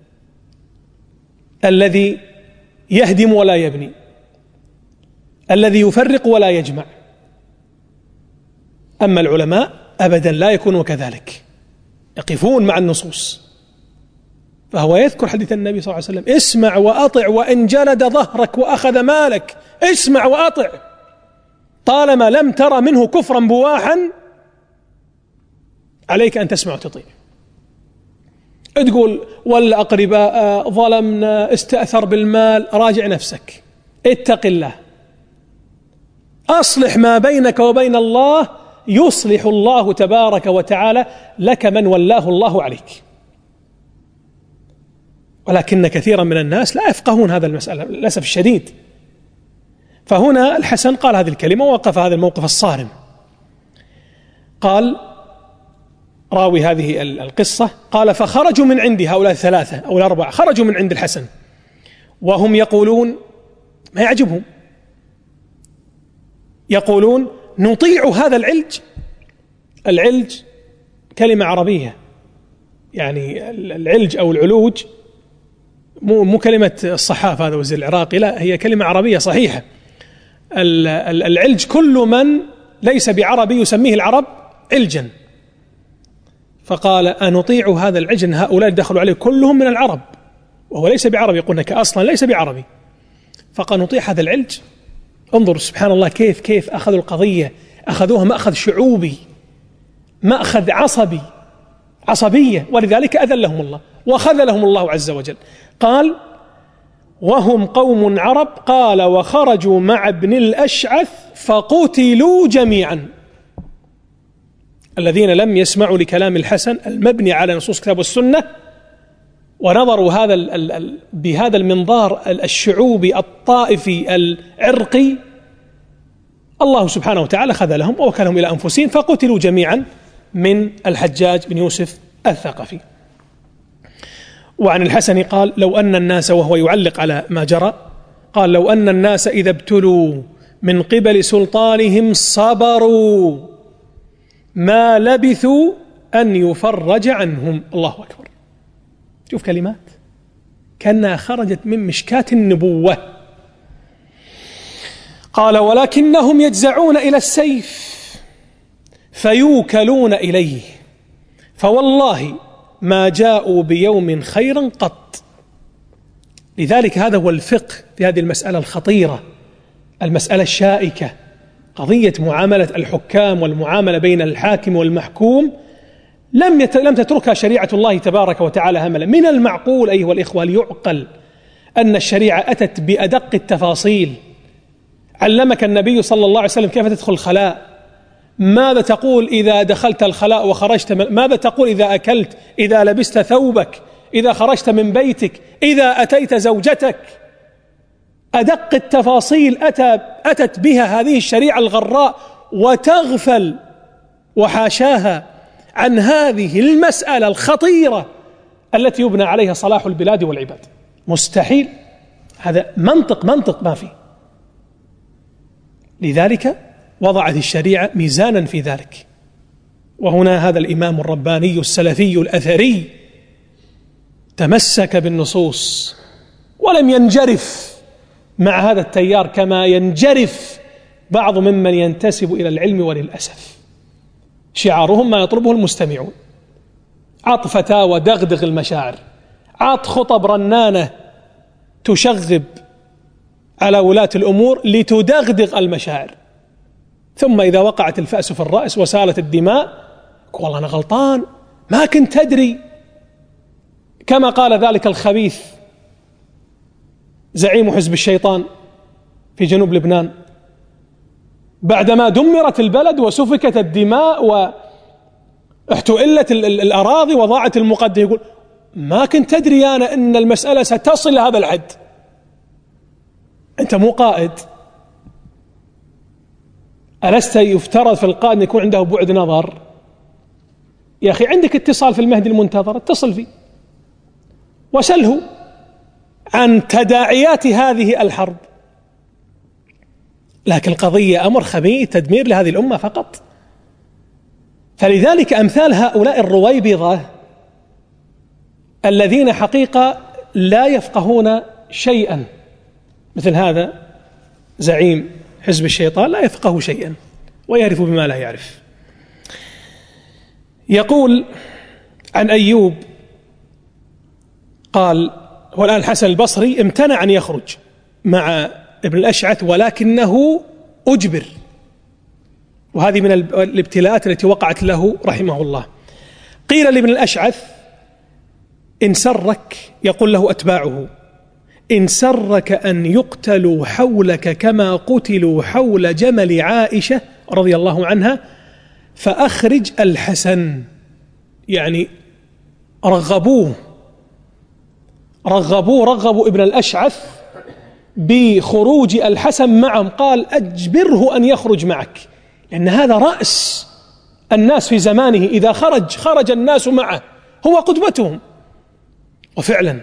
الذي يهدم ولا يبني، الذي يفرق ولا يجمع. أما العلماء أبدا لا يكونوا كذلك، يقفون مع النصوص. فهو يذكر حديث النبي صلى الله عليه وسلم: اسمع وأطع، وإن جلد ظهرك وأخذ مالك، اسمع وأطع، طالما لم ترى منه كفرا بواحا عليك أن تسمع وتطيع. تقول والأقرباء ظلمنا، استأثر بالمال، راجع نفسك، اتق الله، أصلح ما بينك وبين الله، يصلح الله تبارك وتعالى لك من ولاه الله عليك. ولكن كثيرا من الناس لا يفقهون هذا المسألة للأسف الشديد. فهنا الحسن قال هذه الكلمة ووقف هذا الموقف الصارم. قال راوي هذه القصة: قال: فخرجوا من عندي، هؤلاء 3 أو 4 خرجوا من عند الحسن وهم يقولون، ما يعجبهم، يقولون: نطيع هذا العلج. العلج كلمة عربية، يعني العلج أو العلوج مو كلمة الصحاف هذا وزير العراقي، لا، هي كلمة عربية صحيحة. العلج كل من ليس بعربي يسميه العرب علجا. فقال: أنطيع هذا العجن، هؤلاء دخلوا عليه كلهم من العرب وهو ليس بعربي، يقولون أصلا ليس بعربي. فقال: نطيع هذا العلج. انظر سبحان الله كيف أخذوا القضية، أخذوها مأخذ شعوبي، مأخذ عصبية، ولذلك أذلهم الله وخذلهم الله عز وجل. قال: وهم قوم عرب. قال: وخرجوا مع ابن الأشعث فقتلوا جميعا. الذين لم يسمعوا لكلام الحسن المبني على نصوص الكتاب والسنة ونظروا بهذا المنظار الشعوبي الطائفي العرقي، الله سبحانه وتعالى خذلهم ووكلهم إلى أنفسهم فقتلوا جميعا من الحجاج بن يوسف الثقفي. وعن الحسن قال: لو أن الناس، وهو يعلق على ما جرى، قال: لو أن الناس إذا ابتلوا من قبل سلطانهم صبروا ما لبثوا أن يفرج عنهم. الله أكبر. شوف كلمات كأنها خرجت من مشكاة النبوة. قال ولكنهم يجزعون إلى السيف فيوكلون إليه فوالله ما جاءوا بيوم خيرا قط. لذلك هذا هو الفقه في هذه المسألة الخطيرة، المسألة الشائكة، قضية معاملة الحكام والمعاملة بين الحاكم والمحكوم لم تتركها شريعة الله تبارك وتعالى هملا. من المعقول أيها الإخوة ليعقل أن الشريعة أتت بأدق التفاصيل. علمك النبي صلى الله عليه وسلم كيف تدخل الخلاء، ماذا تقول إذا دخلت الخلاء وخرجت، ماذا تقول إذا أكلت، إذا لبست ثوبك، إذا خرجت من بيتك، إذا أتيت زوجتك. أدق التفاصيل أتت بها هذه الشريعة الغراء، وتغفل وحاشاها عن هذه المسألة الخطيرة التي يبنى عليها صلاح البلاد والعباد. مستحيل، هذا منطق ما فيه. لذلك وضعت الشريعة ميزانا في ذلك. وهنا هذا الإمام الرباني السلفي الأثري تمسك بالنصوص ولم ينجرف مع هذا التيار كما ينجرف بعض ممن ينتسب إلى العلم، وللأسف شعارهم ما يطلبه المستمعون، عط فتاوى دغدغ المشاعر، عط خطب رنانة تشغب على ولاة الأمور لتدغدغ المشاعر، ثم إذا وقعت الفأس في الرأس وسالت الدماء والله أنا غلطان ما كنت أدري، كما قال ذلك الخبيث زعيم حزب الشيطان في جنوب لبنان بعدما دمرت البلد وسفكت الدماء واحتئلت الأراضي وضاعت المقدمة، يقول ما كنت أدري أنا أن المسألة ستصل لهذا الحد. أنت مو قائد، ألست يفترض في القائد أن يكون عنده بعد نظر؟ يا أخي عندك اتصال في المهدي المنتظر، اتصل فيه وسله عن تداعيات هذه الحرب. لكن القضية أمر خبيث، تدمير لهذه الأمة فقط. فلذلك أمثال هؤلاء الرويبضة الذين حقيقة لا يفقهون شيئا، مثل هذا زعيم حزب الشيطان لا يفقه شيئا ويعرف بما لا يعرف. يقول عن أيوب قال، والآن الحسن البصري امتنع أن يخرج مع ابن الأشعث ولكنه أجبر، وهذه من الابتلاءات التي وقعت له رحمه الله. قيل لابن الأشعث إن سرك، يقول له أتباعه، إن سرك أن يقتلوا حولك كما قتلوا حول جمل عائشة رضي الله عنها فأخرج الحسن. يعني رغبوا ابن الأشعث بخروج الحسن معهم، قال أجبره أن يخرج معك، لأن هذا رأس الناس في زمانه، إذا خرج الناس معه، هو قدوتهم. وفعلا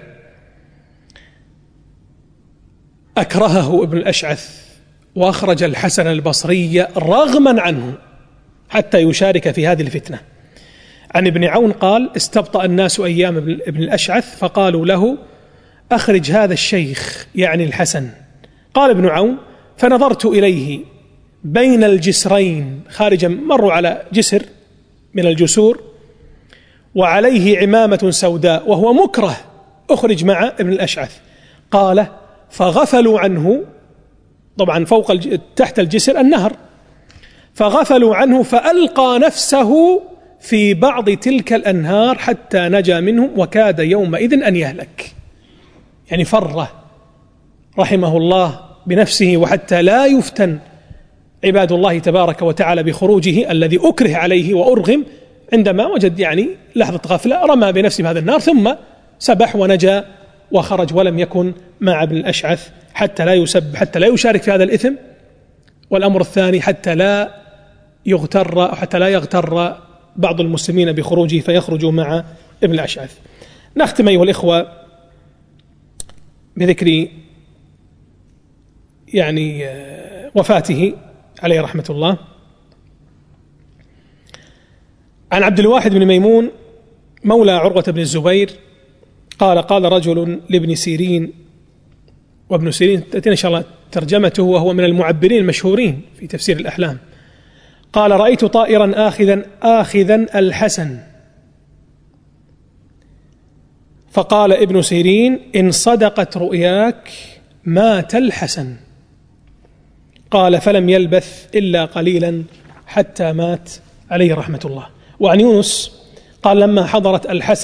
أكرهه ابن الأشعث وأخرج الحسن البصري رغما عنه حتى يشارك في هذه الفتنة. عن ابن عون قال استبطأ الناس أيام ابن الأشعث فقالوا له أخرج هذا الشيخ يعني الحسن. قال ابن عون فنظرت إليه بين الجسرين خارجا، مروا على جسر من الجسور وعليه عمامة سوداء وهو مكره، أخرج مع ابن الأشعث. قال فغفلوا عنه، طبعا فوق تحت الجسر النهر، فغفلوا عنه فألقى نفسه في بعض تلك الأنهار حتى نجا منهم وكاد يومئذ أن يهلك. يعني فره رحمه الله بنفسه، وحتى لا يفتن عباد الله تبارك وتعالى بخروجه الذي أكره عليه وأرغم، عندما وجد يعني لحظة غفلة رمى بنفسه بهذا النار ثم سبح ونجا وخرج ولم يكن مع ابن الأشعث حتى لا يسب، حتى لا يشارك في هذا الإثم. والأمر الثاني حتى لا يغتر بعض المسلمين بخروجه فيخرجوا مع ابن الأشعث. نختم أيها الإخوة بذكر يعني وفاته عليه رحمة الله. عن عبد الواحد بن ميمون مولى عروة بن الزبير قال قال رجل لابن سيرين، وابن سيرين تأتينا إن شاء الله ترجمته وهو من المعبرين المشهورين في تفسير الأحلام. قال: رأيت طائرا آخذا الحسن، فقال ابن سيرين: إن صدقت رؤياك مات الحسن. قال: فلم يلبث إلا قليلا حتى مات عليه رحمة الله. وعن يونس قال: لما حضرت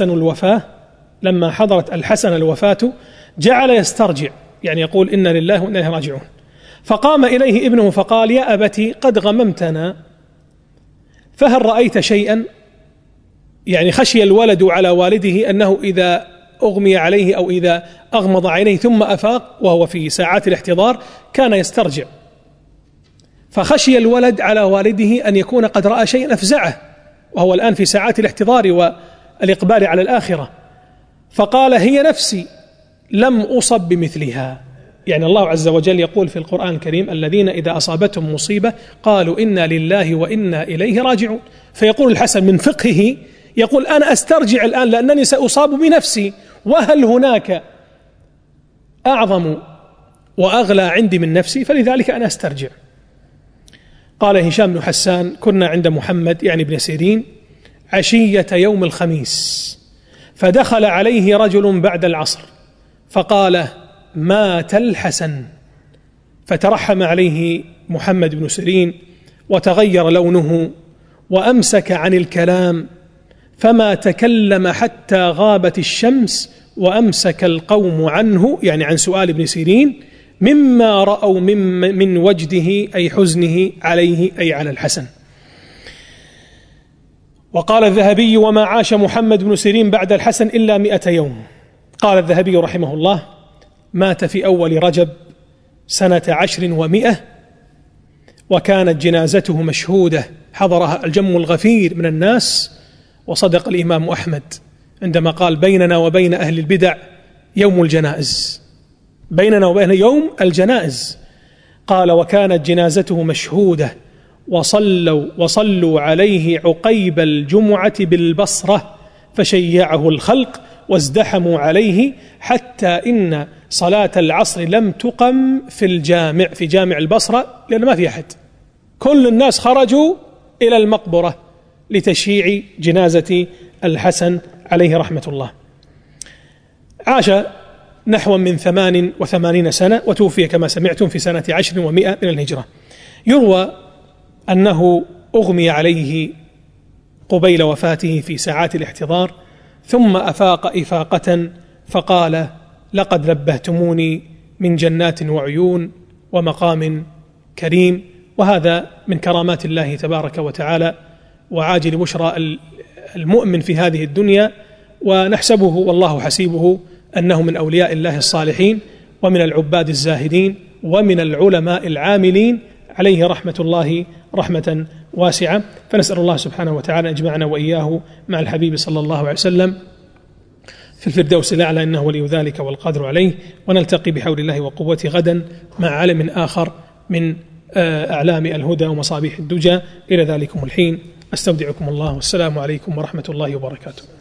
الحسن الوفاة جعل يسترجع، يعني يقول: إنا لله وإنا إليه راجعون. فقام إليه ابنه فقال: يا أبتي قد غممتنا، فهل رأيت شيئا؟ يعني خشي الولد على والده أنه إذا أغمي عليه أو إذا أغمض عينيه ثم أفاق وهو في ساعات الاحتضار كان يسترجع، فخشي الولد على والده أن يكون قد رأى شيئا أفزعه وهو الآن في ساعات الاحتضار والإقبال على الآخرة. فقال: هي نفسي لم أصب بمثلها. يعني الله عز وجل يقول في القرآن الكريم: الذين إذا أصابتهم مصيبة قالوا إنا لله وإنا إليه راجعون. فيقول الحسن من فقهه، يقول: أنا أسترجع الآن لأنني سأصاب بنفسي، وهل هناك أعظم وأغلى عندي من نفسي؟ فلذلك أنا أسترجع. قال هشام بن حسان: كنا عند محمد يعني ابن سيرين عشية يوم الخميس، فدخل عليه رجل بعد العصر فقال: مات الحسن. فترحم عليه محمد بن سيرين وتغير لونه وأمسك عن الكلام، فما تكلم حتى غابت الشمس، وأمسك القوم عنه يعني عن سؤال ابن سيرين مما رأوا من وجده أي حزنه عليه أي على الحسن. وقال الذهبي: وما عاش محمد بن سيرين بعد الحسن إلا 100 يوم. قال الذهبي رحمه الله: مات في أول رجب سنة 10 و100، وكانت جنازته مشهودة، حضرها الجم الغفير من الناس. وصدق الإمام أحمد عندما قال: بيننا وبين أهل البدع يوم الجنائز، بيننا وبين يوم الجنائز. قال: وكانت جنازته مشهودة وصلوا عليه عقيب الجمعة بالبصرة، فشيعه الخلق وازدحموا عليه حتى إن صلاة العصر لم تقم في جامع البصرة، لأن ما في أحد، كل الناس خرجوا إلى المقبرة لتشييع جنازة الحسن عليه رحمة الله. عاش نحو من 88 سنة، وتوفي كما سمعتم في سنة 10 و100 من الهجرة. يروى أنه أغمي عليه قبيل وفاته في ساعات الاحتضار، ثم أفاق إفاقة فقال: لقد نبهتموني من جنات وعيون ومقام كريم. وهذا من كرامات الله تبارك وتعالى وعاجل بشرى المؤمن في هذه الدنيا، ونحسبه والله حسيبه أنه من أولياء الله الصالحين ومن العباد الزاهدين ومن العلماء العاملين، عليه رحمة الله رحمة واسعة. فنسأل الله سبحانه وتعالى أجمعنا وإياه مع الحبيب صلى الله عليه وسلم في الفردوس الأعلى، إنه ولي ذلك والقادر عليه. ونلتقي بحول الله وقوته غدا مع علم آخر من أعلام الهدى ومصابيح الدجى. إلى ذلكم الحين أستودعكم الله، والسلام عليكم ورحمة الله وبركاته.